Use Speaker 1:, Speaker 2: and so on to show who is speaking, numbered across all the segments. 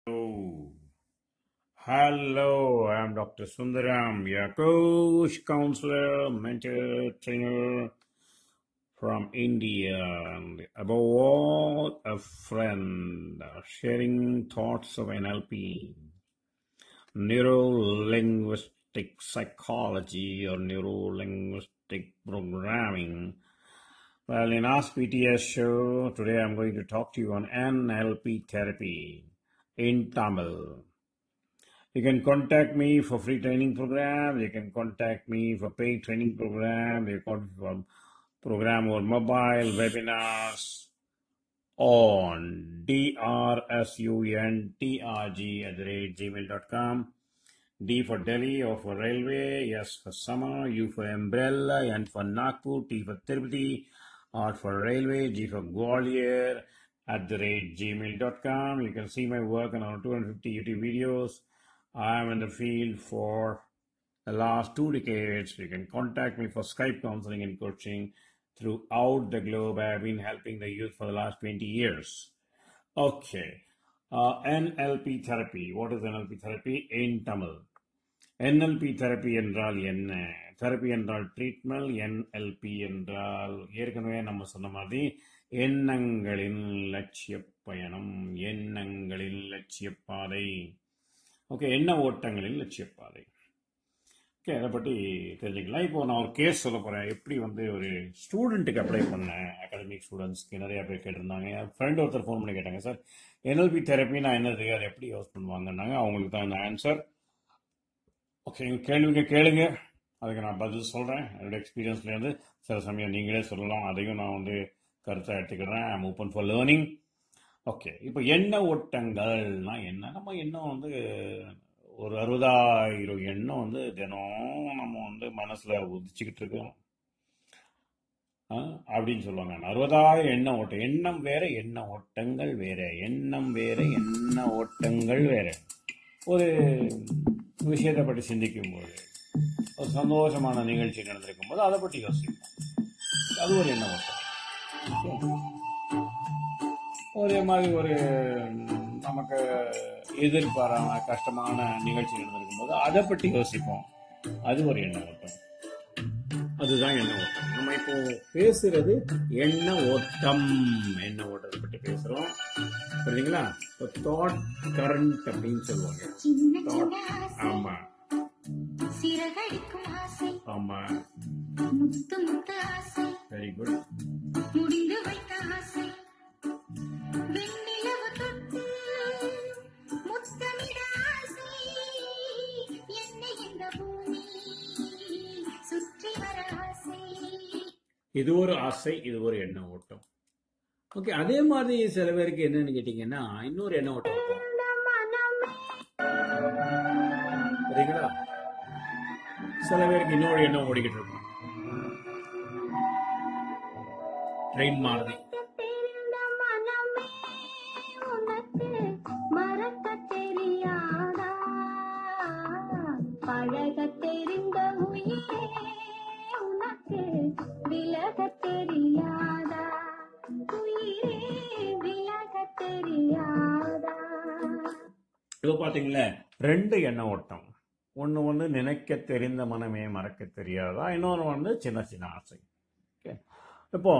Speaker 1: Oh, hello, I'm Dr. Sundaram, your coach, counselor, mentor, trainer from India, and above all, a friend, sharing thoughts of NLP, neuro-linguistic psychology, or neuro-linguistic programming. Well, in Ask PTS show, today I'm going to talk to you on NLP therapy in Tamil. You can contact me for free training program. You can contact me for paid training program. You can for program or mobile webinars on drsuntrg@gmail.com. D for Delhi, O for railway, S for summer, U for umbrella, N for Nagpur, T for Tirupati, R for railway, G for Gwalior @gmail.com. You can see my work on our 250 YouTube videos. I am in the field for the last 2 decades. You can contact me for Skype counseling and coaching throughout the globe. I have been helping the youth for the last 20 years. Okay. NLP therapy. What is NLP therapy in Tamil? NLP therapy என்றால் என்ன? Therapy என்றால் treatment, NLP என்றால் ஏற்கனவே நம்ம சொன்ன மாதிரி எண்ணங்களின் லட்சிய பயணம், எண்ணங்களின் லட்சிய பாதை. ஓகே, எண்ண ஓட்டங்களின் லட்சிய பாதை. ஓகே, அதை பற்றி தெரிஞ்சுக்கலாம். இப்போ நான் ஒரு கேஸ் சொல்ல போகிறேன். எப்படி ஒரு ஸ்டூடெண்ட்டுக்கு அப்ளை பண்ணேன். அகாடமிக் ஸ்டூடெண்ட்ஸ்க்கு நிறையா பேர் கேட்டிருந்தாங்க. என் ஃப்ரெண்ட் ஒருத்தர் ஃபோன் பண்ணி கேட்டாங்க, சார் NLP தெரப்பினா என்னது, அதை எப்படி யூஸ் பண்ணுவாங்கன்னாங்க. அவங்களுக்கு தான் இந்த ஆன்சர். ஓகே, கேள்விங்க கேளுங்க, அதுக்கு நான் பதில் சொல்கிறேன். என்னோட எக்ஸ்பீரியன்ஸ்லேருந்து சில சமயம் நீங்களே சொல்லலாம், அதையும் நான் கருத்தை எடுத்துக்கிறேன். I'm open for learning. Okay, இப்போ எண்ண ஓட்டங்கள்னா என்ன? நம்ம எண்ணம் ஒரு 60,000 எண்ணம் தினம் நம்ம மனசில் உதிச்சுக்கிட்டு இருக்கோம் அப்படின்னு சொல்லுவாங்க. 60,000 எண்ண ஓட்டம். எண்ணம் வேற, எண்ண ஓட்டங்கள் வேற. எண்ணம் வேற, எண்ண ஓட்டங்கள் வேற. ஒரு விஷயத்தை பற்றி சிந்திக்கும் போது, ஒரு சந்தோஷமான நிகழ்ச்சி நடந்திருக்கும் போது அதை பற்றி யோசிப்போம். அது ஒரு எண்ண ஓட்டம். ஒரே மாதிரி நமக்கு எதிர்பாராம கஷ்டமான நிகழ்ச்சி நடந்திருக்கும் போது அதை பற்றி யோசிப்போம். அது ஒரு எண்ண ஓட்டம். அதுதான் எண்ண ஓட்டம். நம்ம இப்போ பேசுறது எண்ண ஓட்டம். எண்ண ஓட்டத்தை பற்றி பேசுறோம், புரியுதுங்களா? தாட் கரண்ட் அப்படின்னு சொல்லுவாங்க. ஆமா ஆமா, வெரி குட். இது ஒரு ஆசை, இது ஒரு எண்ண ஓட்டம். ஓகே, அதே மாதிரி சில பேருக்கு என்னன்னு கேட்டீங்கன்னா இன்னொரு எண்ண ஓட்டம் இருக்கும், சரிங்களா? சில பேருக்கு இன்னொரு எண்ணம் ஓடிக்கிட்டு இருக்கும். ட்ரெயின் மாதிரி. இப்போ பாத்தீங்களா, 2 எண்ண ஓட்டம். ஒன்று நினைக்க தெரிந்த மனமே மறக்க தெரியாதா, இன்னொன்று சின்ன சின்ன ஆசை. ஓகே, இப்போ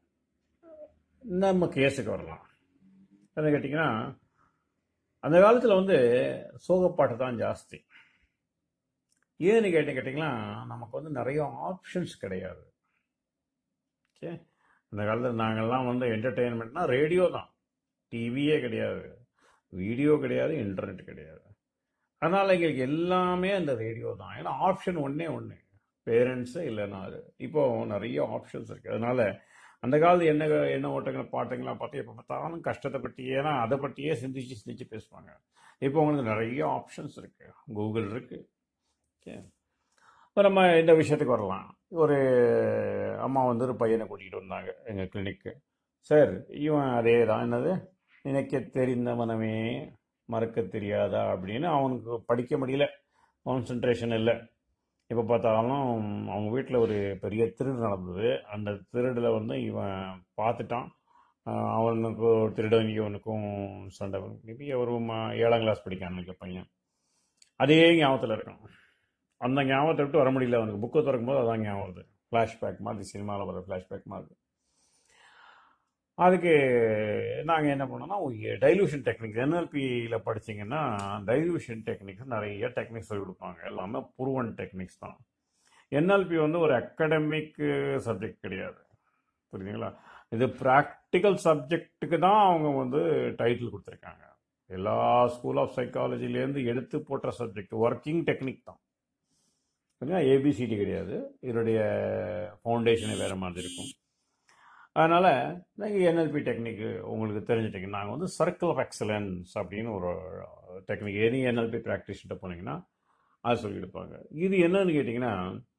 Speaker 1: நம்ம கேஸுக்கு வரலாம். என்ன கேட்டிங்கன்னா, அந்த காலத்தில் சோகப்பாட்டு தான் ஜாஸ்தி. ஏன்னு கேட்டிங்கன்னா, நமக்கு நிறைய ஆப்ஷன்ஸ் கிடையாது. ஓகே, அந்த காலத்தில் நாங்கள்லாம் என்டர்டெயின்மெண்ட்னா ரேடியோ தான், டிவியே கிடையாது, வீடியோ கிடையாது, இன்டர்நெட் கிடையாது. அதனால் எங்களுக்கு எல்லாமே அந்த ரேடியோ தான். ஏன்னா ஆப்ஷன் ஒன்றே ஒன்று, பேரண்ட்ஸு இல்லைன்னா அது. இப்போது நிறைய ஆப்ஷன்ஸ் இருக்குது. அதனால் அந்த காலத்து என்ன ஓட்டங்கள் பாட்டுங்களாம் பார்த்து எப்போ பார்த்தாலும் கஷ்டத்தை பற்றி, ஏன்னா அதை பற்றியே சிந்திச்சு பேசுவாங்க. இப்போ உங்களுக்கு நிறைய ஆப்ஷன்ஸ் இருக்குது, கூகுள் இருக்குது. ஓகே, இப்போ நம்ம இந்த விஷயத்துக்கு வரலாம். ஒரு அம்மா ஒரு பையனை கூட்டிகிட்டு வந்தாங்க எங்கள் கிளினிக்கு. சார், இவன் அதே தான், என்னது நினைக்க தெரிந்த மனமே மறக்க தெரியாதா அப்படின்னு. அவனுக்கு படிக்க முடியல, கான்சன்ட்ரேஷன் இல்லை. இப்போ பார்த்தாலும் அவங்க வீட்டில் ஒரு பெரிய திருடு நடந்தது. அந்த திருடில் இவன் பார்த்துட்டான். அவனுக்கு திருடவனுக்கும் சண்டை மேபி ஒரு 7ஆம் கிளாஸ் படிக்கான் நினைக்க பையன். அதே ஞாபகத்தில் இருக்கான். அந்த ஞாபகத்தை விட்டு வர முடியல அவனுக்கு. புக்கை திறக்கும் போது அதான் ஞாபகம் வருது. ஃப்ளாஷ்பேக் மாதிரி, சினிமாவில் வர ஃப்ளாஷ்பேக் மாதிரி. அதுக்கு நாங்கள் என்ன பண்ணோம்னா, டைலூஷன் டெக்னிக் NLPயில் படிச்சிங்கன்னா டைலூஷன் டெக்னிக்ஸ் நிறைய டெக்னிக்ஸ் சொல்லி கொடுப்பாங்க. எல்லாமே ப்ரூவன் டெக்னிக்ஸ் தான். NLP வந்து ஒரு அகடமிக் சப்ஜெக்ட் கிடையாது, புரியுதுங்களா? இது ப்ராக்டிக்கல் சப்ஜெக்டுக்கு தான் அவங்க வந்து டைட்டில் கொடுத்துருக்காங்க. எல்லா ஸ்கூல் ஆஃப் சைக்காலஜிலேருந்து எடுத்து போட்ட சப்ஜெக்ட் ஒர்க்கிங் டெக்னிக் தான். ABCD கிடையாது. இதனுடைய ஃபவுண்டேஷனே வேறு மாதிரி இருக்கும். அதனால் நீங்கள் NLP டெக்னிக் உங்களுக்கு தெரிஞ்சுட்டிங்கன்னா, நாங்கள் வந்து சர்க்கிள் ஆஃப் எக்ஸலன்ஸ் அப்படின்னு ஒரு டெக்னிக் எனி NLP ப்ராக்டிஸ்கிட்ட போனீங்கன்னா அது சொல்லி கொடுப்பாங்க. இது என்னன்னு கேட்டிங்கன்னா,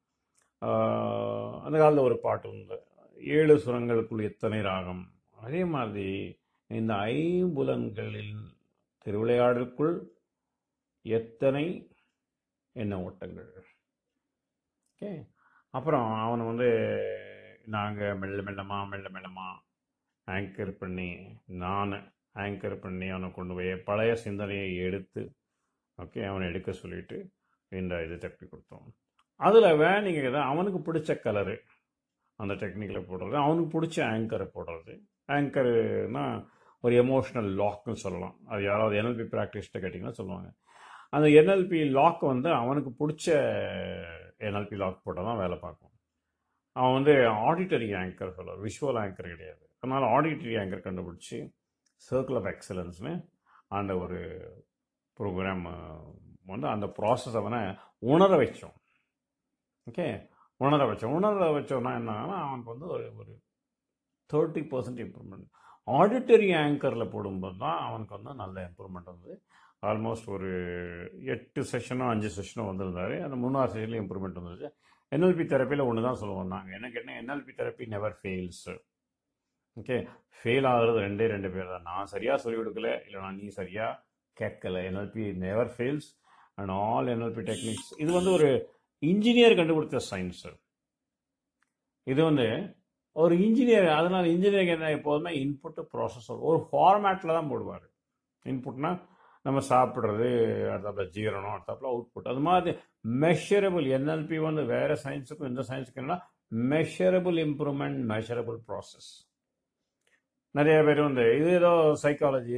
Speaker 1: அந்த காலத்தில் ஒரு பாட்டு வந்து 7 சுரங்களுக்குள் எத்தனை ராகம். அதே மாதிரி இந்த 5 புலன்களின் திருவிளையாடலுக்குள் எத்தனை எண்ண ஓட்டங்கள். ஓகே, அப்புறம் அவனை வந்து நாங்கள் மெல்ல மெல்லமாக ஆங்கர் பண்ணி, நான் ஆங்கர் பண்ணி அவனை கொண்டு போய் பழைய சிந்தனையை எடுத்து, ஓகே, அவனை எடுக்க சொல்லிட்டு இந்த இது தப்பி கொடுத்தோம். அதில் வேணிங்க அவனுக்கு பிடிச்ச கலரு அந்த டெக்னிக்கில் போடுறது, அவனுக்கு பிடிச்ச ஆங்கரை போடுறது. ஆங்கருனா ஒரு எமோஷ்னல் லாக்னு சொல்லலாம். அது யாராவது NLP ப்ராக்டிஸ்ட்டை கேட்டிங்கன்னா சொல்லுவாங்க. அந்த NLP லாக் வந்து அவனுக்கு பிடிச்ச NLP லாக் போட்டால் தான் வேலை பார்க்கும். அவன் வந்து ஆடிட்டரி ஆங்கர் சொல்லுவார், விஷுவல் ஆங்கர் கிடையாது. அதனால் ஆடிட்டரி ஆங்கர் கண்டுபிடிச்சி சர்க்கிள் ஆஃப் எக்ஸலன்ஸ்னு அந்த ஒரு ப்ரோக்ராம் வந்து அந்த ப்ராசஸ் அவனை உணர வச்சோம். ஓகே, உணர வச்சோன்னா என்னன்னா அவனுக்கு வந்து ஒரு 30% இம்ப்ரூவ்மெண்ட். ஆடிட்டரி ஆங்கரில் போடும்போது தான் அவனுக்கு வந்து நல்ல இம்ப்ரூவ்மெண்ட் வந்து ஆல்மோஸ்ட் ஒரு 8 செஷனோ 5 செஷனோ வந்திருந்தாரு. அந்த 3ஆவது செஷன்லேயும் இம்ப்ரூவ்மெண்ட் வந்துருச்சு. NLP தெரப்பியில் ஒன்று தான் சொல்லுவோம் நாங்கள். என்ன கேட்டால் NLP therapy never fails. Okay, fail ஆகிறது 2 பேர் தான். நான் சரியாக சொல்லிக் கொடுக்கல, இல்லைனா நீ சரியாக கேட்கல. NLP never fails and all NLP techniques. இது வந்து ஒரு இன்ஜினியர் கண்டுபிடித்த சயின்ஸு. இது வந்து ஒரு இன்ஜினியர், அதனால் இன்ஜினியரிங் என்ன எப்போதுமே இன்புட்டு ப்ராசஸர் ஒரு ஃபார்மேட்டில் தான் போடுவார். இன்புட்னா நம்ம சாப்பிட்றது, அடுத்தாப்புல ஜீரணம், அடுத்தாப்புல அவுட்புட். அது மாதிரி மெஷரபிள். NLP வந்து வேறு சயின்ஸுக்கும் இந்த சயின்ஸுக்கும் என்ன, மெஷரபிள் இம்ப்ரூவ்மெண்ட், மெஷரபிள் ப்ராசஸ். நிறைய பேர் வந்து இது ஏதோ சைக்காலஜி,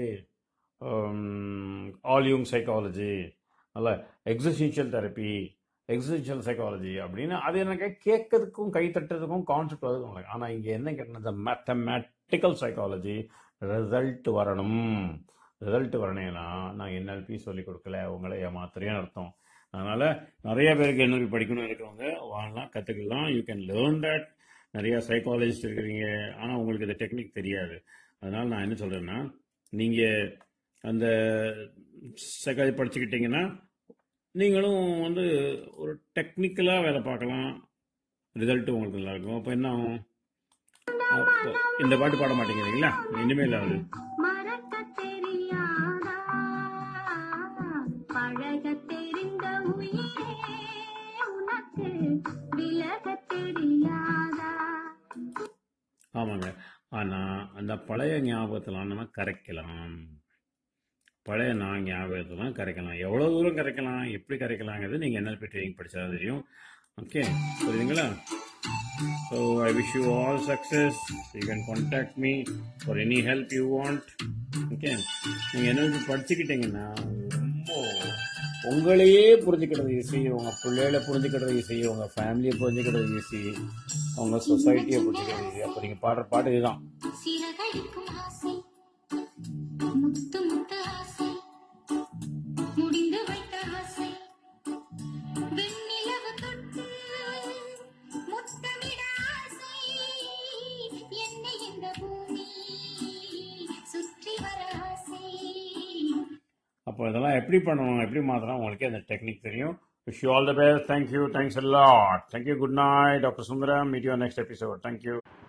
Speaker 1: ஆல்யூங் சைக்காலஜி, அல்ல எக்ஸிஸ்டென்ஷியல் தெரப்பி, எக்ஸிஸ்டென்ஷியல் சைக்காலஜி அப்படின்னு அது எனக்கு கேட்கறதுக்கும் கை தட்டுறதுக்கும் கான்செப்ட் அதுக்கும். ஆனால் இங்கே என்ன கேட்டது, மேத்தமேட்டிக்கல் சைக்காலஜி. ரிசல்ட் வரணும். ரிசல்ட் வரணும்னா நான் NLP சொல்லிக் கொடுக்கல, உங்களை ஏமாத்துறேன்னு அர்த்தம். அதனால் நிறைய பேருக்கு NLP படிக்கணும்னு இருக்கிறவங்க வாங்கலாம், கற்றுக்கலாம். You can learn that. நிறையா சைக்காலஜிஸ்ட் இருக்கிறீங்க, ஆனால் உங்களுக்கு இந்த டெக்னிக் தெரியாது. அதனால் நான் என்ன சொல்கிறேன்னா, நீங்கள் அந்த சைக்காலஜி படிச்சுக்கிட்டிங்கன்னா நீங்களும் வந்து ஒரு டெக்னிக்கலாக வேலை பார்க்கலாம். ரிசல்ட்டு உங்களுக்கு நல்லாயிருக்கும். அப்போ என்ன ஆகும், இந்த பாட்டு பாட மாட்டேங்கிறீங்களா, இனிமேல் ஆகுது. ஆமாங்க, ஆனால் அந்த பழைய ஞாபகத்தெல்லாம் நம்ம கரைக்கலாம். பழைய ஞாபகத்தெல்லாம் கரைக்கலாம். எவ்வளோ தூரம் கரைக்கலாம், எப்படி கரைக்கலாங்கிறது நீங்கள் NLP ட்ரைனிங் படித்தா தெரியும். ஓகே, புரியுதுங்களா? So I wish you all success. You can contact me for any help you want. Okay, நீங்கள் NLP படிச்சுக்கிட்டீங்கன்னா ரொம்ப உங்களையே புரிஞ்சுக்கிறது ஈஸி, உங்கள் பிள்ளைகளை புரிஞ்சுக்கிறது ஈஸி, உங்கள் ஃபேமிலியை புரிஞ்சுக்கிறது ஈஸி, உங்கள் சொசைட்டியை புரிஞ்சுக்கிறது ஈஸி. அப்போ நீங்கள் பாடுற பாட்டு இதுதான். அப்போ இதெல்லாம் எப்படி பண்ணணும், எப்படி மாற்றணும், உங்களுக்கே அந்த டெக்னிக் தெரியும். Wish you all the best. Thank you. Thanks a lot. Thank you. Good night, Dr. Sundaram. Meet you on next episode. Thank you.